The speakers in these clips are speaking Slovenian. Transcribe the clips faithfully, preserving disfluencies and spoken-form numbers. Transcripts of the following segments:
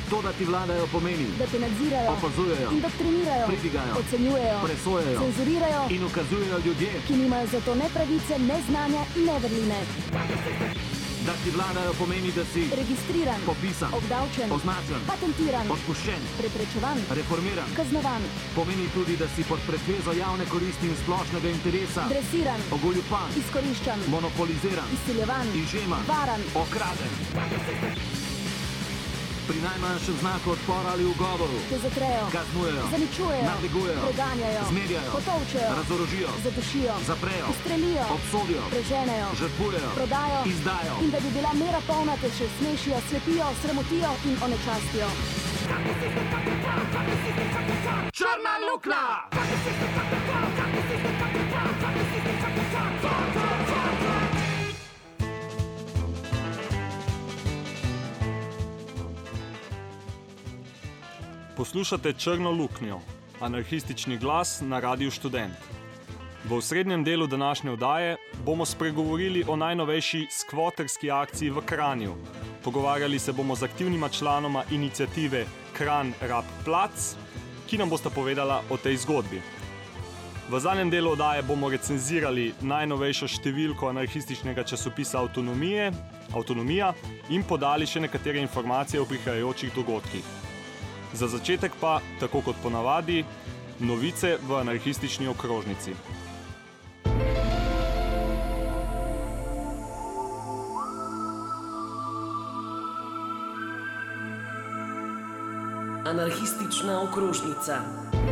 To, da ti vladajo, pomeni, da te nadzirajo, opazujejo, indoktrinirajo, pridigajo, ocenjujejo, presojajo, cenzurirajo in ukazujejo ljudje, ki nimajo za to ne pravice, ne znanja in ne vrline. Da ti vladajo, pomeni, da si registriran, popisan, obdavčen, označen, patentiran, odpuščen, preprečevan, reformiran, kaznovan. Pomeni tudi, da si pod pretvezo javne koristi in splošnega interesa dresiran, ogoljupan, izkoriščan, monopoliziran, izsiljevan, izžeman, varan, okraden. Pri najmanjšem znaku odpora ali ugovoru te zatrejo, kaznujejo, zaničujejo, nadlegujejo, preganjajo, zmerjajo, potolčejo, razorožijo, zadušijo, zaprejo, ustrelijo, obsodijo, preženejo, žrtvujejo, prodajo, izdajo. In da bi bila mera polna, te še smešijo, slepijo, sramotijo in onečastijo. Črna luknja! Poslušate Črno luknjo, anarhistični glas na Radiu Študent. V osrednjem delu današnje oddaje bomo spregovorili o najnovejši skvoterski akciji v Kranju. Pogovarjali se bomo z aktivnima članoma iniciative Kranj Rab Plac, ki nam bosta povedala o tej zgodbi. V zadnjem delu oddaje bomo recenzirali najnovejšo številko anarhističnega časopisa Avtonomije, Avtonomija in podali še nekatere informacije o prihajajočih dogodkih. Za začetek pa, tako kot ponavadi, novice v anarhistični okrožnici. Anarhistična okrožnica.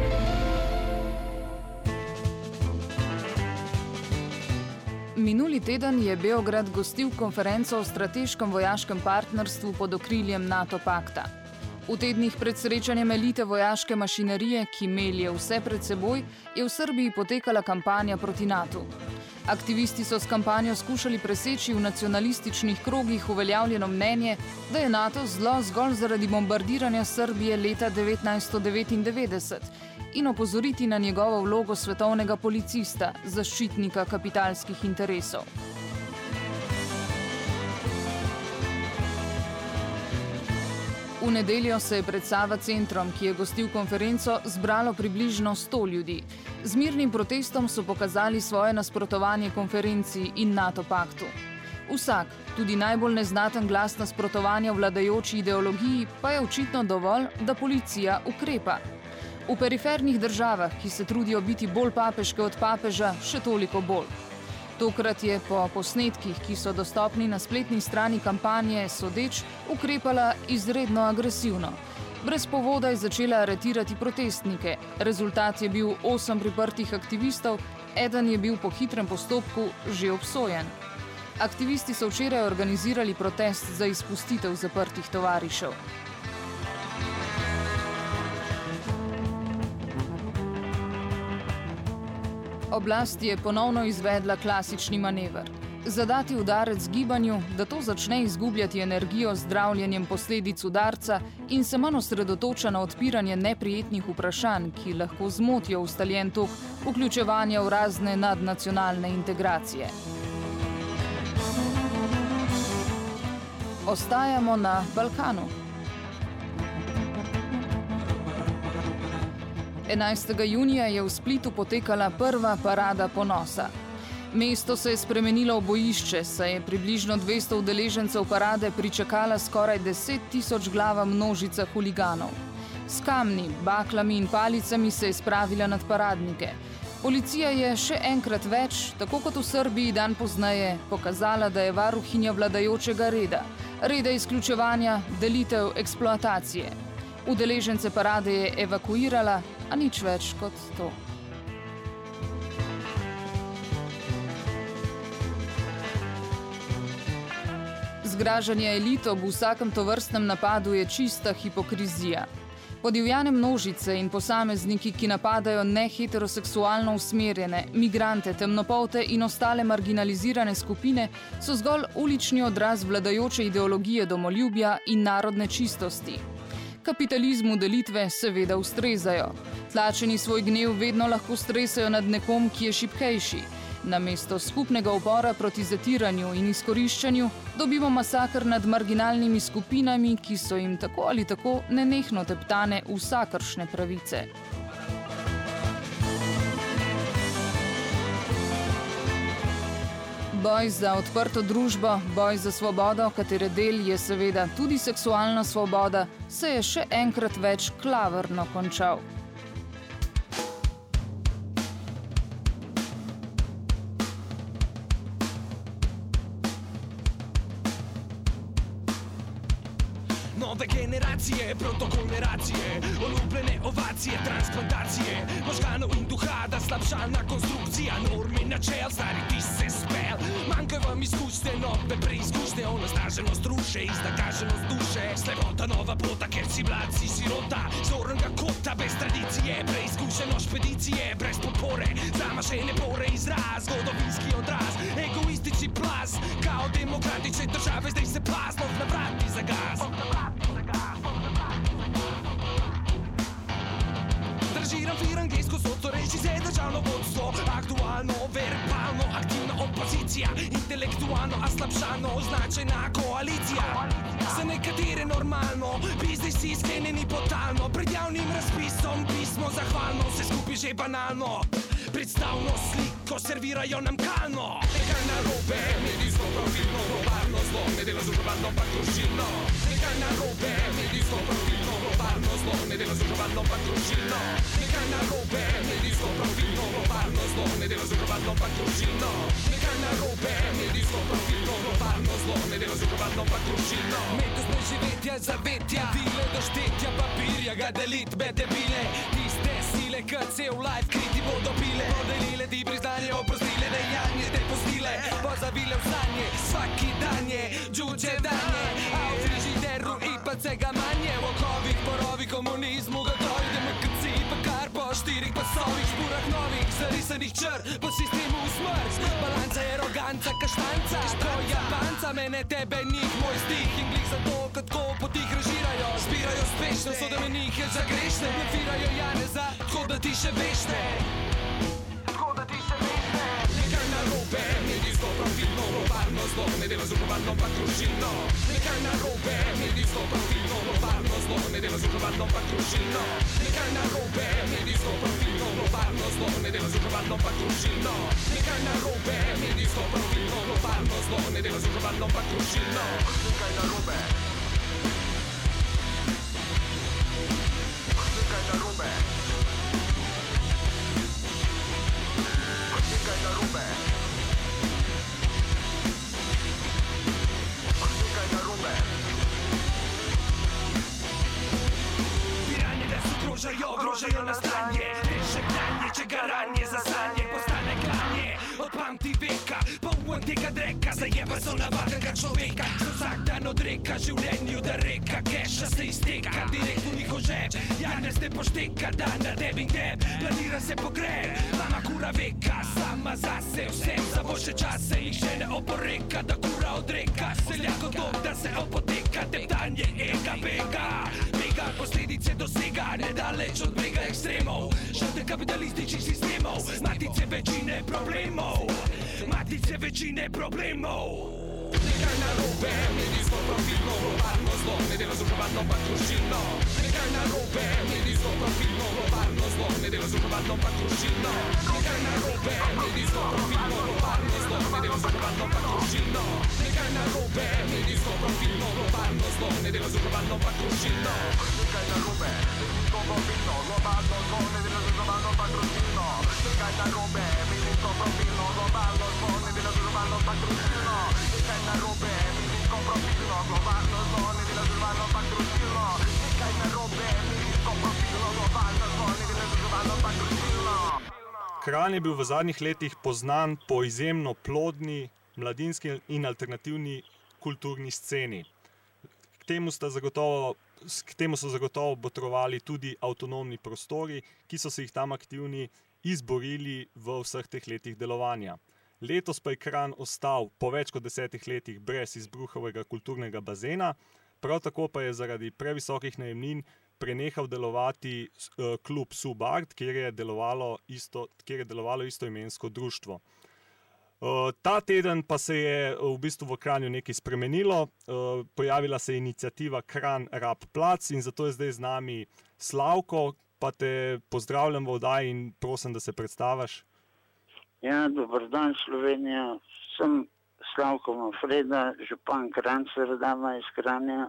Minuli teden je Beograd gostil konferenco o strateškem vojaškem partnerstvu pod okriljem NATO pakta. V tednih pred srečanjem elite vojaške mašinerije, ki melje vse pred seboj, je v Srbiji potekala kampanja proti NATU. Aktivisti so s kampanjo skušali preseči v nacionalističnih krogih uveljavljeno mnenje, da je NATO zlo zgolj zaradi bombardiranja Srbije leta devetnajststo devetindevetdeset in opozoriti na njegovo vlogo svetovnega policista, zaščitnika kapitalskih interesov. V nedeljo se je pred Sava centrom, ki je gostil konferenco, zbralo približno sto ljudi. Z mirnim protestom so pokazali svoje nasprotovanje konferenciji in NATO paktu. Vsak, tudi najbolj neznaten glas nasprotovanja vladajoči ideologiji, pa je očitno dovolj, da policija ukrepa. V perifernih državah, ki se trudijo biti bolj papeške od papeža, še toliko bolj. Tokrat je po posnetkih, ki so dostopni na spletni strani kampanje sodeč, ukrepala izredno agresivno. Brez povoda je začela aretirati protestnike. Rezultat je bil osem priprtih aktivistov, eden je bil po hitrem postopku že obsojen. Aktivisti so včeraj organizirali protest za izpustitev zaprtih tovarišev. Oblast je ponovno izvedla klasični manever. Zadati udarec gibanju, da to začne izgubljati energijo z zdravljenjem posledic udarca in se manj osredotoča na odpiranje neprijetnih vprašanj, ki lahko zmotijo ustaljen tok vključevanja v razne nadnacionalne integracije. Ostajamo na Balkanu. enajstega junija je v Splitu potekala prva parada ponosa. Mesto se je spremenilo v bojišče, saj je približno dvesto udeležencev parade pričakala skoraj deset tisoč glava množica huliganov. S kamni, baklami in palicami se je spravila nad paradnike. Policija je še enkrat več, tako kot v Srbiji dan pozneje, pokazala, da je varuhinja vladajočega reda, reda izključevanja, delitev, eksploatacije. Udeležence parade je evakuirala, a nič več kot to. Zgražanje elito v vsakem tovrstnem napadu je čista hipokrizija. Podivjane množice in posamezniki, ki napadajo neheteroseksualno usmerjene, migrante, temnopolte in ostale marginalizirane skupine, so zgolj ulični odraz vladajoče ideologije domoljubja in narodne čistosti. Kapitalizmu delitve seveda ustrezajo. Tlačeni svoj gnev vedno lahko stresajo nad nekom, ki je šibkejši. Namesto skupnega upora proti zatiranju in izkoriščanju dobimo masakr nad marginalnimi skupinami, ki so jim tako ali tako nenehno teptane vsakršne pravice. Boj za odprto družbo, boj za svobodo, katere del je seveda tudi seksualna svoboda, se je še enkrat več klavrno končal. Nove generacije, protokoleracije, olupljene ovacije, transplantacije, možganov in duha, da slabšalna konstrukcija, normi načel, stari ti se spel. Manjkaj vam izkušnje, nove preizkušnje, onastaženost ruše, iznakaženost duše. Slebota nova pota, ker si mlad, si sirota, zornega kota, bez tradicije, preizkušeno špedicije, brez podpore, zamašene pore, izraz, zgodovinski odraz, egoistični plaz, kao demokratične države, zdaj se plasno na vrati za gas. Držiram firangejsko soco, reči se državno vodstvo, aktualno, verbalno, aktivna opozicija, intelektualno, a slabšano označena koalicija. Za nekatere normalno, biznisi sklenjeni potalno, pred javnim razpisom pismo zahvalno, vse skupaj že banalno. Predstavno sliko servirajo nam kalno. Nekaj narobe, medijsko profilno, globalno zlo, ne dela združevalno pa krušilno. Nekaj narobe, medijsko profilno, globalno zlo, ne dela združevalno pa krušilno. Nekaj narobe, medijsko profilno, globalno zlo, ne dela združevalno pa krušilno. Nekaj narobe, medijsko profilno, globalno zlo, ne dela združevalno pa krušilno. Metnost preživetja, zavetja, vile do štetja papirja, ga delit med debile. Tiste sile, kad se v life kriti bodo pile. Podelile ti priznanje, oprostile dejanje, te postile, pozavile v sanje, svaki danje, džuče danje, a v frižideru ipak vsega manje. V okovih, porovi komunizmu, gotovi demokraciji, pa kar po štirih pasovih, špurah novih, zarisanih čr, po sistemu smrt. Balanca je roganca, kaštanca, ko Japanca, mene, tebe, njih, moj stih, in glih za to, kot ko potih režirajo, zbirajo spešno, so da me njih je za grešne, blefirajo Janeza, tako da ti še vešne. Nekaj narobe, medijsko profilno, globalno zlo, ne dela združevalno pa krušilno. Nekaj narobe, medijsko profilno, globalno zlo, ne dela združevalno pa krušilno. Nekaj narobe, medijsko profilno, globalno zlo, ne dela združevalno pa krušilno. Nekaj narobe, medijsko profilno, globalno zlo, ne dela združevalno pa krušilno. Nekaj narobe. Nekaj narobe. Nekaj narobe. Nekaj narobe. Piranje, da se grožajo, grožajo na stanje. Reše gnanje, če ga ranje za sanje postane klanje. Od pamti veka, poln tega dreka, zajeba so navadnega človeka. Se vsak dan odreka življenju, da reka keša se izteka direkt v njihov žep. Janez ne pošteka, dan na tebi in teb, planira se pogreb. Mama kura veka, sama zase, vsem za boljše čase, jih še ne oporeka, da kura odreka. Seljako to, da se opoteka, teptanje ega bega. Bega posledice dosega, nedaleč od brega ekstremov. Žrte kapitalističnih sistemov, matice večine problemov. Matice večine problemov. Nekaj narobe, medijsko profilno, globalno zlo, ne dela združevalno pa krušilno. Nekaj narobe, medijsko profilno, globalno zlo, ne dela združevalno pa krušilno. Nekaj narobe, medijsko profilno, globalno zlo, ne dela združevalno pa krušilno. Nekaj narobe, medijsko profilno, globalno zlo, ne dela združevalno pa krušilno. Nekaj narobe, medijsko profilno, globalno zlo, ne dela združevalno pa krušilno. Nekaj narobe, medijsko profilno, globalno zlo, ne dela združevalno pa krušilno. Nekaj narobe, medijsko profilno, globalno zlo, ne dela združevalno pa krušilno. Nekaj narobe, medijsko profilno, globalno zlo, ne dela združevalno pa krušilno. Kranj je bil v zadnjih letih poznan po izjemno plodni, mladinski in alternativni kulturni sceni. K temu, sta zagotovo, k temu so zagotovo botrovali tudi avtonomni prostori, ki so se jih tam aktivni izborili v vseh teh letih delovanja. Letos pa je Kranj ostal po več kot desetih letih brez izbruhovega kulturnega bazena, prav tako pa je zaradi previsokih najemnin prenehal delovati uh, klub Subart, kjer je delovalo isto, kjer je delovalo istoimensko društvo. Uh, ta teden pa se je v bistvu v Kranju nekaj spremenilo. Uh, pojavila se je iniciativa Kranj Rab Plac in zato je zdaj z nami Slavko, pa te pozdravljam v oddaji in prosim, da se predstaviš. Ja, dober dan Slovenija. Sem Slavko Manfreda, župan Kranjca Radama iz Kranja.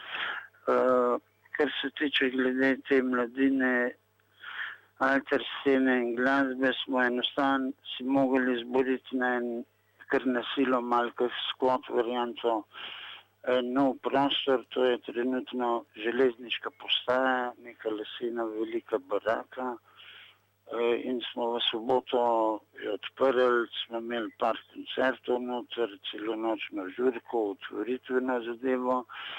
Uh, kar se tiče glede te mladine, alter scene in glasbe, smo enostavno si mogli izboriti na en kar nasilo malko skvot varianto nov prostor, to je trenutno železniška postaja, neka lesena velika baraka in smo v soboto odprli, smo imeli par koncertov noter, celo nočno žurko, otvoritveno zadevo.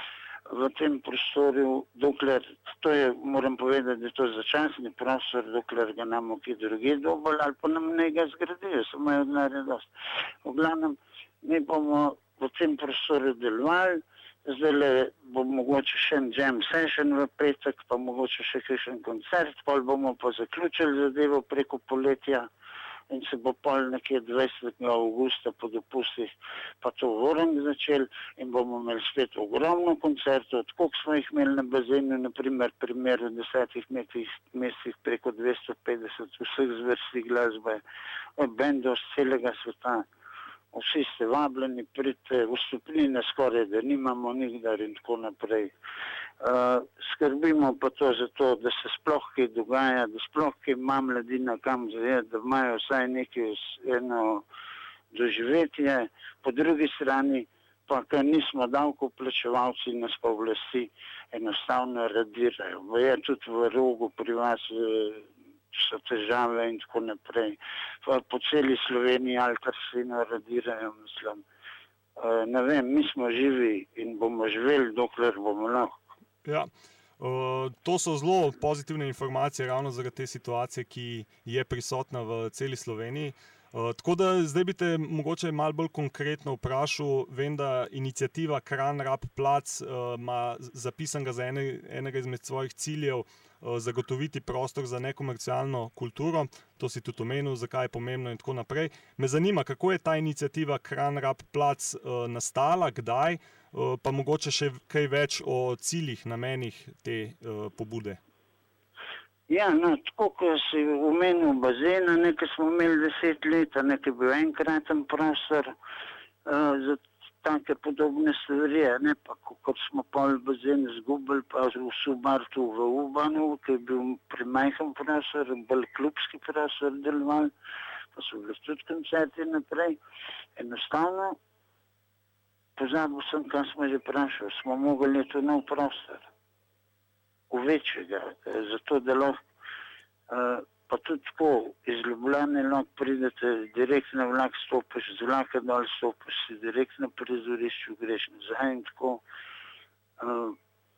V tem prostoru, dokler, to je, moram povedati, da je to začasni prostor, dokler ga nam kje druge dobili ali pa nam ne ga zgradijo, samo je odnarja dost. V glavnem, mi bomo v tem prostoru delovali, zdaj bo mogoče še en jam session v petek, pa mogoče še kakšen koncert, pol bomo pa zaključili zadevo preko poletja in se bo pol nekje dvajsetega avgusta po dopustih pa to voren začel in bomo imeli spet ogromno koncertov, tako smo jih imeli na bazenu, naprimer primer v desetih mesecih preko dvesto petdeset vseh zvrsti glasbe, bendov z celega sveta. Vsi ste vabljeni, pridite, vstopnine skoraj da nimamo nikdar in tako naprej. Uh, skrbimo pa to za to, da se sploh kaj dogaja, da sploh kaj ima mladina kam zajet, da imajo vsaj nekaj eno doživetje. Po drugi strani pa, ker nismo davkoplačevalci, nas pa oblasti enostavno radirajo. Je tudi v Rogu pri vas so težave in tako naprej. Po celi Sloveniji ali kar se naradirajo, mislim. Uh, ne vem, mi smo živi in bomo živeli, dokler bomo lahko. Ja, uh, to so zelo pozitivne informacije ravno zaradi te situacije, ki je prisotna v celi Sloveniji. Uh, tako da zdaj bi te mogoče malo bolj konkretno vprašal, vem, da iniciativa Kranj Rab Plac uh, ima zapisanega za ene, enega izmed svojih ciljev uh, zagotoviti prostor za nekomercialno kulturo, to si tudi omenil, zakaj je pomembno in tako naprej. Me zanima, kako je ta iniciativa Kranj Rab Plac uh, nastala, kdaj, uh, pa mogoče še kaj več o ciljih, namenih te uh, pobude. Ja, no, tako, ko si omenil bazena, nekaj smo imeli deset let, nekaj bil enkraten prostor uh, za take podobne stvari, ne, pa kot smo pol bazen zgubili, pa v Subartu v Ubanu, ki je bil premajhen prostor, bolj klubski prostor deloval, pa so bili tudi koncerti naprej. Enostavno, pozabil sem, kaj smo že vprašali, smo mogli to nov prostor. Večjega, zato da lahko, uh, pa tudi tako, iz Ljubljane lahko pridete, direktno vlak stopiš, z vlaka dol stopiš, si direktno prizorišču greš nazaj in tako. Uh,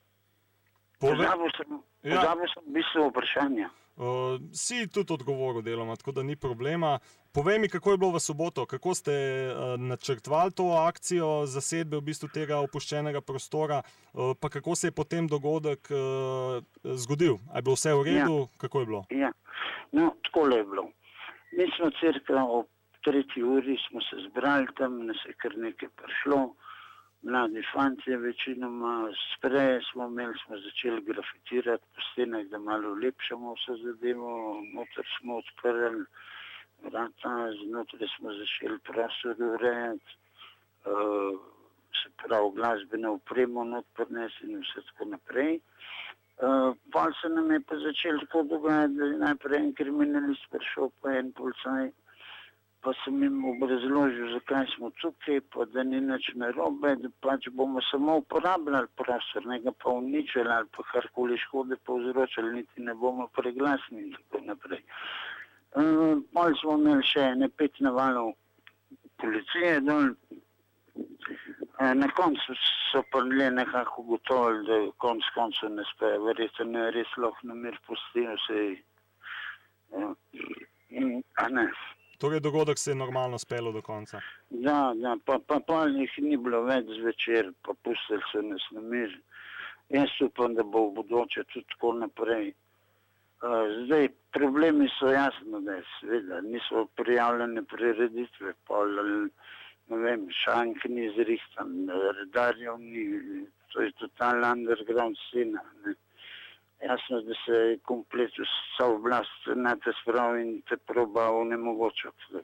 pozabil sem, ja. pozabil sem bistvo vprašanja. Uh, si tudi odgovoril deloma, tako da ni problema. Povej mi, kako je bilo v soboto, kako ste uh, načrtovali to akcijo zasedbe v bistvu tega opuščenega prostora, uh, pa kako se je potem dogodek uh, zgodil? A je bilo vse v redu? Ja. Kako je bilo? Ja, no, takole je bilo. Mi smo cirka ob tretji uri smo se zbrali tam, nas je kar nekaj prišlo, mladi fantje večinoma, spreje smo imeli, smo začeli grafitirati po stenah, da malo lepšamo vse zadevo, noter smo odprli vrata, znotraj smo začeli prostor urejati, uh, se pravi glasbeno opremo not prinesti in vse tako naprej. Uh, pol se nam je pa začeli tako dogajati, da je najprej en kriminalist prišel, pa en policaj, pa sem jim obrazložil, zakaj smo tukaj, pa da ni nič narobe, da pač bomo samo uporabljali prostor, ne ga pa uničili ali pa karkoli škode povzročili, niti ne bomo preglasni in tako naprej. Uh, pol smo imeli še ne pet navalov policije dol. Uh, na koncu so pa le nekako ugotovili, da konc koncu ne spejo, verjetno ne res lahko na mir pustijo se. Uh, a ne. Torej dogodek se je normalno spelo do konca? Da, da, pa, pa, pa jih ni bilo več zvečer, pa pustili so nas na mir. Jaz upam, da bo v bodoče tudi tako naprej. Zdaj, problemi so jasno, da seveda niso prijavljene prireditve, pol, ne vem, šank ni zrihtan, redarjev ni, to je totalna underground scena. Ne. Jasno, da se je komplet vsa oblast na te spravi in te proba onemogočati.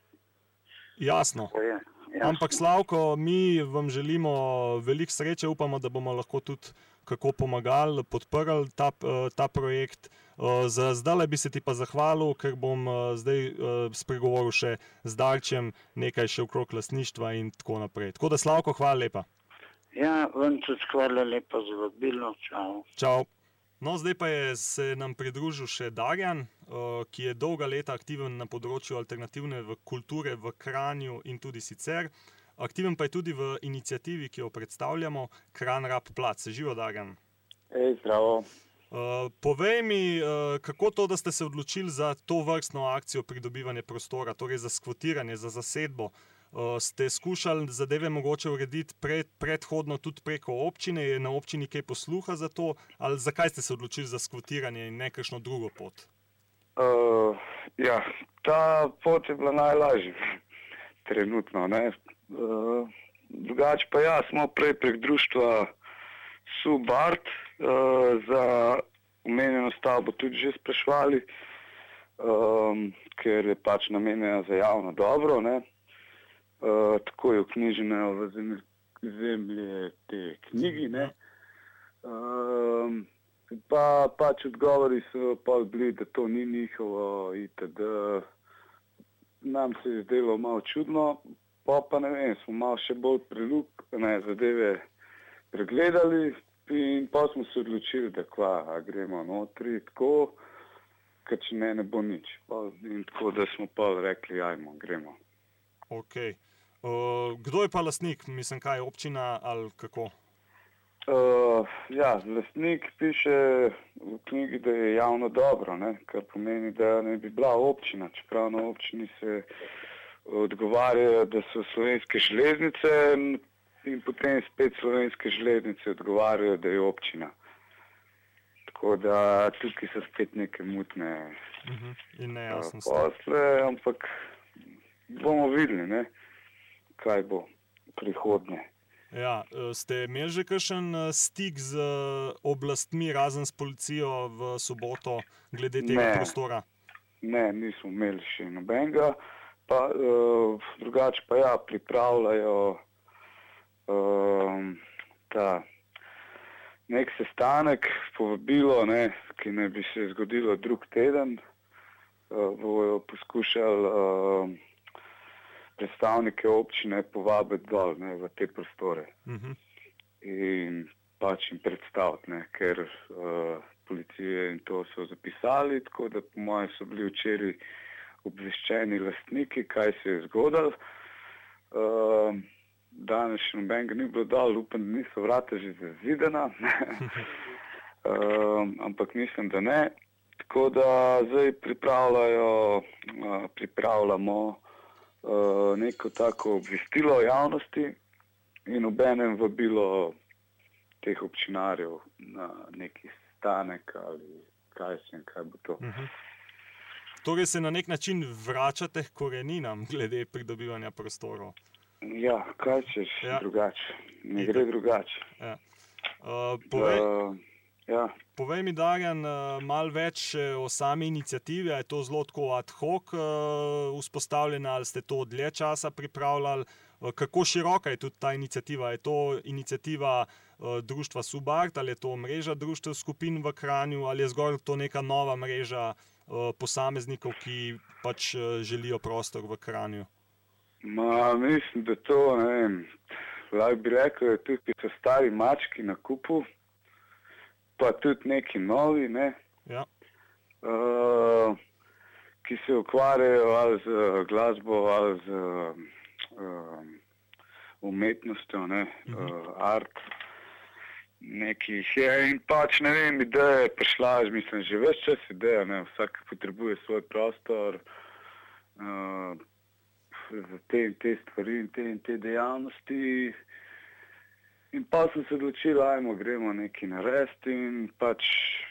Jasno. Je, jasno. Ampak Slavko, mi vam želimo veliko sreče, upamo, da bomo lahko tudi kako pomagali, podprli ta, ta projekt. Za zdaj bi se ti pa zahvalil, ker bom zdaj spregovoril še z Darčem, nekaj še okrog lastništva in tako naprej. Tako da Slavko, hvala lepa. Ja, vam tudi hvala lepa za vabilo. Čau. Čau. No, zdaj pa je se nam pridružil še Darjan, ki je dolga leta aktiven na področju alternativne kulture v Kranju in tudi sicer. Aktiven pa je tudi v iniciativi, ki jo predstavljamo, Kranj Rab Plac. Živo, Darjan. Ej, zdravo. Uh, povej mi, uh, kako to, da ste se odločili za to vrstno akcijo pridobivanja prostora, torej za skvotiranje, za zasedbo. Uh, ste skušali zadeve mogoče urediti pred, predhodno tudi preko občine, je na občini kaj posluha za to, ali zakaj ste se odločili za skvotiranje in ne kakšno drugo pot? Uh, ja, ta pot je bila najlažja, trenutno, ne. Uh, drugače pa ja, smo prej prek društva Subart uh, za omenjeno stavbo tudi že sprašvali, um, ker je pač namenjena za javno dobro, ne. Uh, tako je vknjižena v zemlje te knjigi, ne. Um, pa pač odgovori so pa bili, da to ni njihovo itd. Nam se je zdelo malo čudno, pa pa ne vem, smo malo še bolj preluk, ne, zadeve pregledali in pa smo se odločili, da kva, gremo notri, tako, ker če ne, ne bo nič. Pa, in tako, da smo pa rekli, ajmo, gremo. Ok. Uh, kdo je pa lastnik? Mislim, kaj, občina ali kako? Uh, ja, lastnik piše v knjigi, da je javno dobro, ne? Kar pomeni, da ne bi bila občina, čeprav na občini se odgovarjajo, da so Slovenske železnice in potem spet Slovenske železnice odgovarjajo, da je občina. Tako da tukaj so spet neke mutne uh-huh. in nejasnosti. Posle, ampak bomo videli, ne, kaj bo prihodnje. Ja, ste imeli že kakšen stik z oblastmi, razen s policijo v soboto, glede tega ne, prostora? Ne, nismo imeli še nobenega. Pa, uh, drugače pa ja, pripravljajo uh, ta nek sestanek, povabilo, ne, ki ne bi se zgodilo drug teden. Uh, bojo poskušali uh, predstavnike občine povabiti dol, ne, v te prostore. Uh-huh. In pač jim predstaviti, ne, ker uh, policije in to so zapisali, tako da po mojem so bili včeraj obveščeni lastniki, kaj se je zgodilo. Uh, danes še nobenega ni bilo dol, upam, da niso vrata že zazidena, uh, ampak mislim, da ne. Tako da zdaj pripravljajo, uh, pripravljamo uh, neko tako obvestilo javnosti in obenem vabilo teh občinarjev na neki stanek ali kaj sem, kaj bo to. Uh-huh. Torej se na nek način vračate k koreninam glede pridobivanja prostorov. Ja, kaj češ ja. drugače. Ne gre drugače. Ja. Uh, povej, uh, ja. povej mi, Darjan, uh, malo več o sami inicijativi. Je to zelo tako ad hoc uh, vzpostavljena ali ste to dlje časa pripravljali? Uh, kako široka je tudi ta inicijativa? Je to inicijativa uh, društva Subart ali je to mreža društev skupin v Kranju ali je zgolj to neka nova mreža posameznikov, ki pač želijo prostor v Kranju? Ma, mislim, da to, ne vem, lahko bi rekel, da tudi so stari mački na kupu, pa tudi neki novi, ne, ja. uh, ki se ukvarjajo ali z glasbo, ali z uh, umetnostjo, ne, uh-huh. uh, art, nekih je in pač, ne vem, ideja je prišla, mislim, že ves čas ideja, ne, vsak potrebuje svoj prostor uh, za te in te stvari in te in te dejavnosti in pa sem se odločila, ajmo, gremo nekaj narediti in pač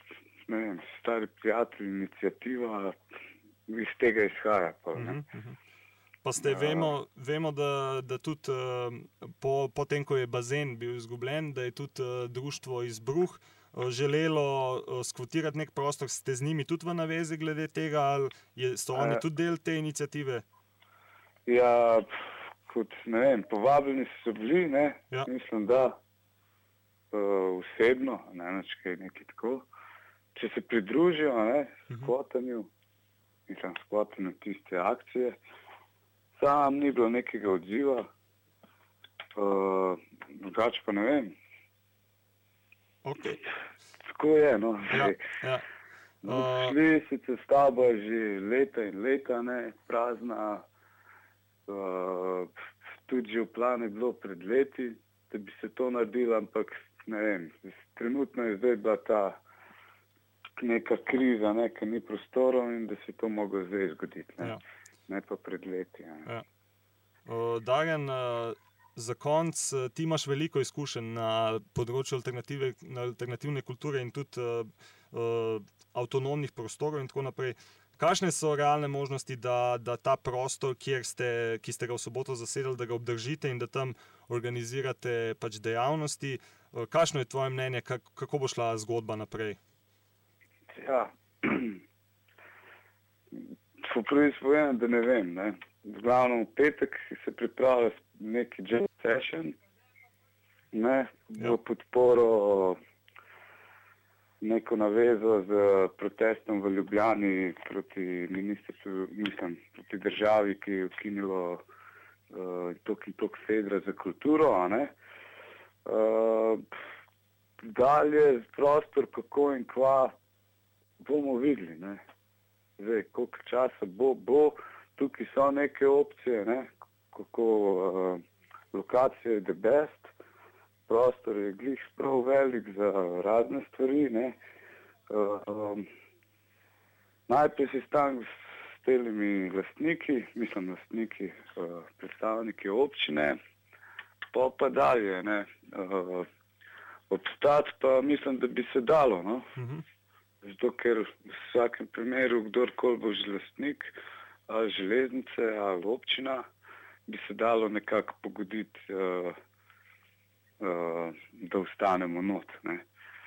ne vem, stari prijatelji, inicijativa iz tega izhaja. Pa, ne. Uh-huh. Pa ste, vemo, vemo da, da tudi uh, po, po tem, ko je bazen bil izgubljen, da je tudi uh, društvo Izbruh uh, želelo uh, skvotirati nek prostor. Ste z njimi tudi v navezi glede tega, ali je, so oni tudi del te inicijative? Ja, kot ne vem, povabljeni so bili, ne, ja. Mislim, da uh, osebno, ne, nečkaj nekaj tako. Če se pridružijo, ne, skvotanju, uh-huh. mislim, skvotanju tiste akcije, sam ni bilo nekega odziva, uh, drugače pa ne vem. Okay. Tako je, no. Ja, ja. Uh, šli sicer stavba že leta in leta, ne, prazna, uh, tudi že v planu je bilo pred leti, da bi se to naredilo, ampak ne vem, trenutno je zdaj bila ta neka kriza, ne, ker ni prostorov in da se to moglo zdaj zgoditi. Ne. Ja. Ne pa pred leti. Ja. Uh, Darjan, uh, za konc, uh, ti imaš veliko izkušenj na področju alternative, na alternativne kulture in tudi uh, uh, avtonomnih prostorov in tako naprej. Kakšne so realne možnosti, da, da ta prostor, kjer ste, ki ste ga v soboto zasedali, da ga obdržite in da tam organizirate pač dejavnosti? Uh, kakšno je tvoje mnenje, kak, kako bo šla zgodba naprej? Ja, po prvi spovedam, da ne vem. Ne. V glavnem v petek se pripravlja neki jazz session, ne, ja. V podporo neko navezo z protestom v Ljubljani proti ministrstvu, mislim, proti državi, ki je ukinilo uh, tok in tok fedra za kulturo, a ne. Uh, dalje prostor, kako in kva, bomo videli, ne. Zdaj, koliko časa bo, bo, tukaj so neke opcije, ne, kako uh, lokacija je the best, prostor je glih sprav velik za razne stvari, ne. Uh, um, najprej si stan s telimi lastniki, mislim lastniki, uh, predstavniki občine, pa pa dalje, ne. Uh, obstati pa mislim, da bi se dalo, no. Uh-huh. Zato, ker v vsakem primeru, kdorkoli bo že lastnik, ali železnice, ali občina, bi se dalo nekako pogoditi, uh, uh, da ostanemo not. Ne.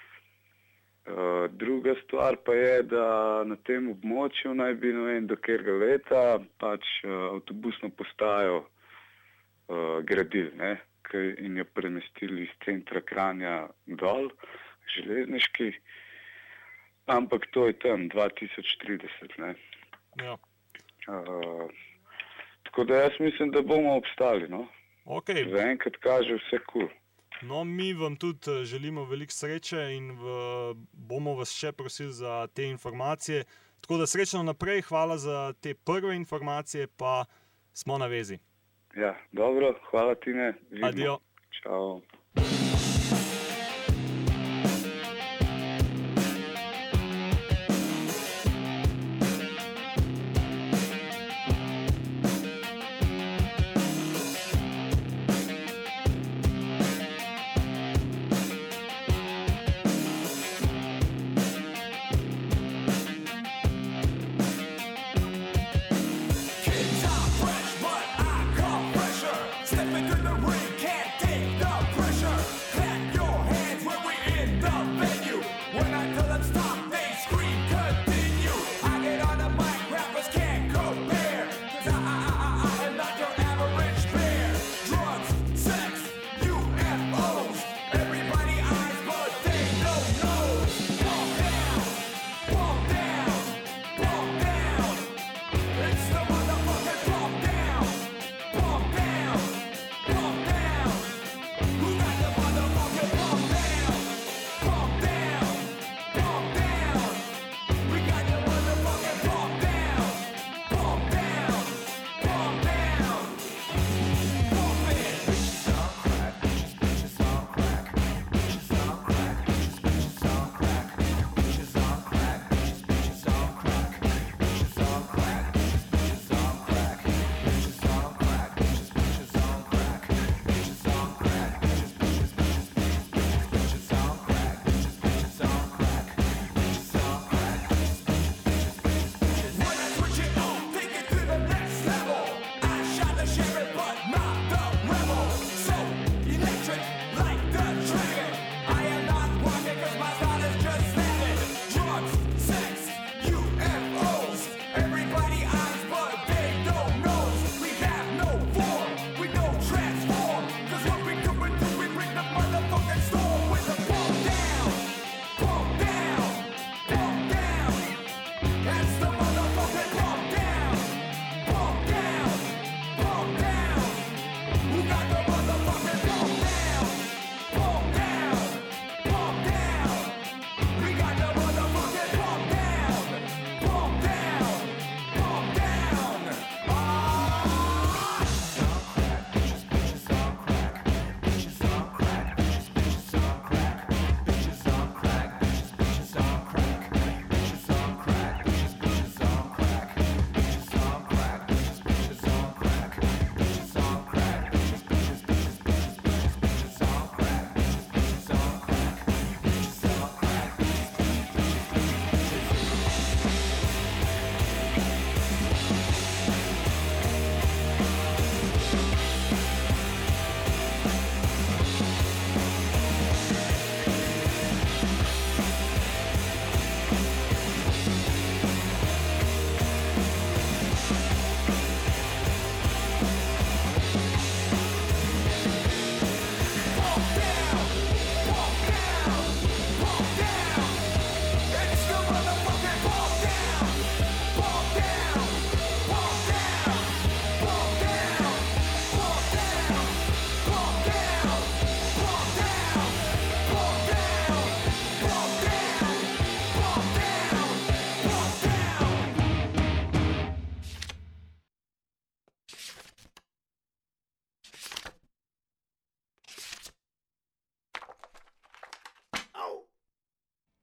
Uh, druga stvar pa je, da na tem območju naj bi, ne vem, do katerega leta pač uh, avtobusno postajo uh, gradili, ne, in jo premestili iz centra Kranja dol, železniški. Ampak to je tam dva tisoč trideset, ne. Ja. Uh, tako da jaz mislim, da bomo obstali, no. Okay. Za enkrat kaže vse kul. Cool. No, mi vam tudi želimo veliko sreče in v, bomo vas še prosili za te informacije. Tako da srečno naprej, hvala za te prve informacije, pa smo na vezi. Ja, dobro, hvala Tine. Vidimo. Adio. Čau. Step into the ring, can't take the pressure.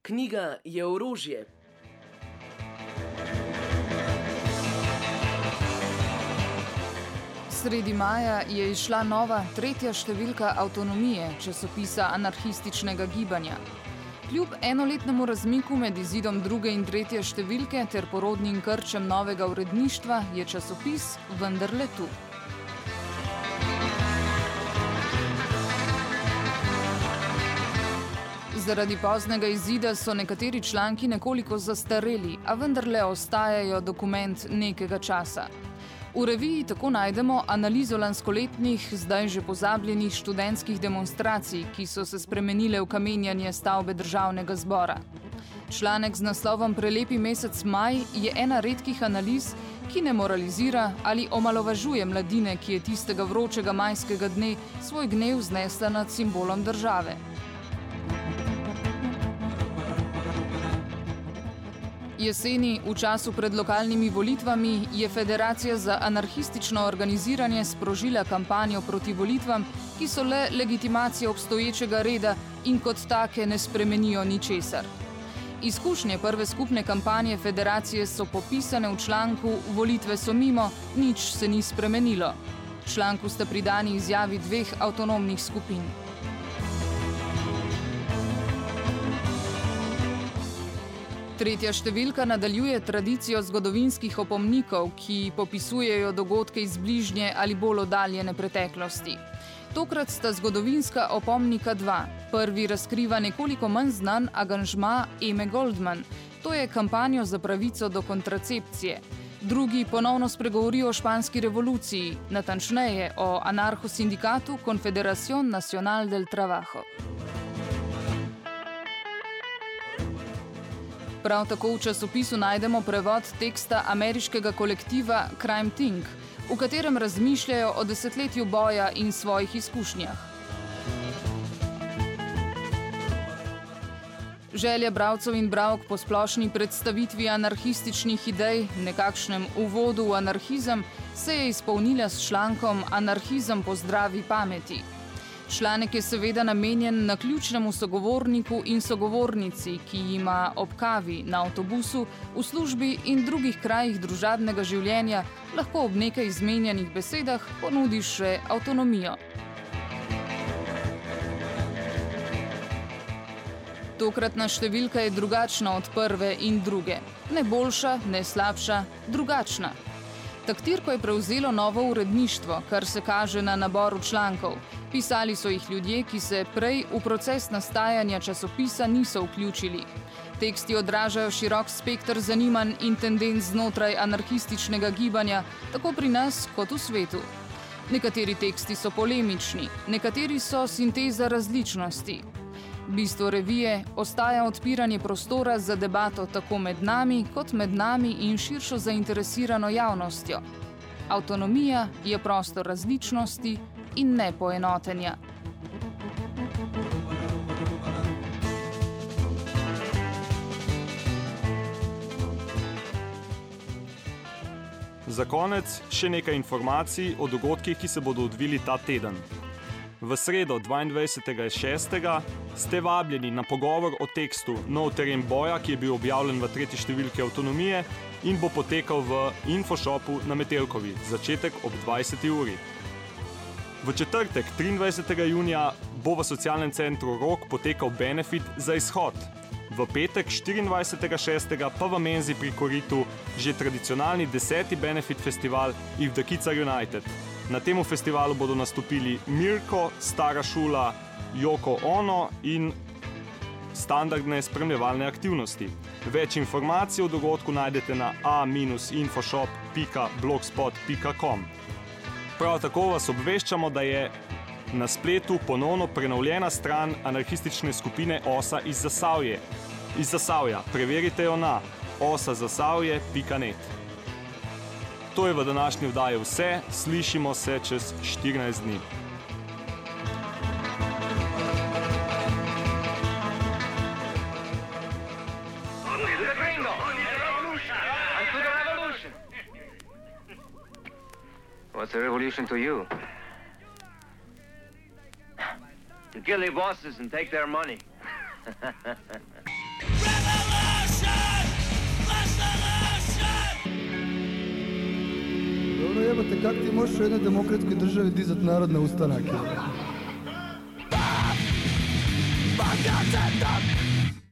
Knjiga je orožje. Sredi maja je izšla nova, tretja številka Avtonomije, časopisa anarhističnega gibanja. Kljub enoletnemu razmiku med izidom druge in tretje številke ter porodnim krčem novega uredništva je časopis vendarle tu. Zaradi poznega izida so nekateri članki nekoliko zastareli, a vendarle ostajajo dokument nekega časa. V reviji tako najdemo analizo lanskoletnih, zdaj že pozabljenih študentskih demonstracij, ki so se spremenile v kamenjanje stavbe državnega zbora. Članek z naslovom Prelepi mesec maj je ena redkih analiz, ki ne moralizira ali omalovažuje mladine, ki je tistega vročega majskega dne svoj gnev znesla nad simbolom države. Jeseni, v času pred lokalnimi volitvami, je Federacija za anarhistično organiziranje sprožila kampanjo proti volitvam, ki so le legitimacija obstoječega reda in kot take ne spremenijo ničesar. Izkušnje prve skupne kampanje Federacije so popisane v članku Volitve so mimo, nič se ni spremenilo. Članku sta pridani izjavi dveh avtonomnih skupin. Tretja številka nadaljuje tradicijo zgodovinskih opomnikov, ki popisujejo dogodke iz bližnje ali bolj oddaljene preteklosti. Tokrat sta zgodovinska opomnika dva. Prvi razkriva nekoliko manj znan angažma Eme Goldman, to je kampanjo za pravico do kontracepcije. Drugi ponovno spregovori o španski revoluciji, natančneje o anarhosindikatu Confederación Nacional del Trabajo. Prav tako v časopisu najdemo prevod teksta ameriškega kolektiva Crime Think, v katerem razmišljajo o desetletju boja in svojih izkušnjah. Želja bralcev in bralk po splošni predstavitvi anarhističnih idej, nekakšnem uvodu v anarhizem, se je izpolnila s člankom Anarhizem po zdravi pameti. Članek je seveda namenjen naključnemu sogovorniku in sogovornici, ki jima ob kavi, na avtobusu, v službi in drugih krajih družabnega življenja lahko ob nekaj izmenjanih besedah ponudi še avtonomijo. Tokratna številka je drugačna od prve in druge. Ne boljša, ne slabša, drugačna. Taktirko je prevzelo novo uredništvo, kar se kaže na naboru člankov. Pisali so jih ljudje, ki se prej v proces nastajanja časopisa niso vključili. Teksti odražajo širok spekter zanimanj in tendenc znotraj anarhističnega gibanja, tako pri nas kot v svetu. Nekateri teksti so polemični, nekateri so sinteza različnosti. Bistvo revije ostaja odpiranje prostora za debato tako med nami, kot med nami in širšo zainteresirano javnostjo. Avtonomija je prostor različnosti in ne poenotenja. Za konec še nekaj informacij o dogodkih, ki se bodo odvili ta teden. V sredo dvaindvajsetega šestega ste vabljeni na pogovor o tekstu Nov teren boja, ki je bil objavljen v tretji številki Avtonomije in bo potekal v infoshopu na Metelkovi, začetek ob dvajseti uri. V četrtek, triindvajsetega junija, bo v socialnem centru Rog potekal benefit za izhod. V petek, štiriindvajsetega šestega, pa v Menzi pri Koritu že tradicionalni deseti benefit festival Ivdakica United. Na temu festivalu bodo nastopili Mirko, Stara šula, Joko Ono in standardne spremljevalne aktivnosti. Več informacij o dogodku najdete na a infoshop pika blogspot pika com. Prav tako vas obveščamo, da je na spletu ponovno prenovljena stran anarhistične skupine Osa iz Zasavje. Iz Zasavja, preverite jo na osazasavje pika net. To je v današnji vdaji vse, slišimo se čez štirinajst dni. What's a revolution to you? To kill the bosses and take their money. jebate, kak ti možeš u jednoj demokratskoj državi dizat narod na ustanak? Forgotten the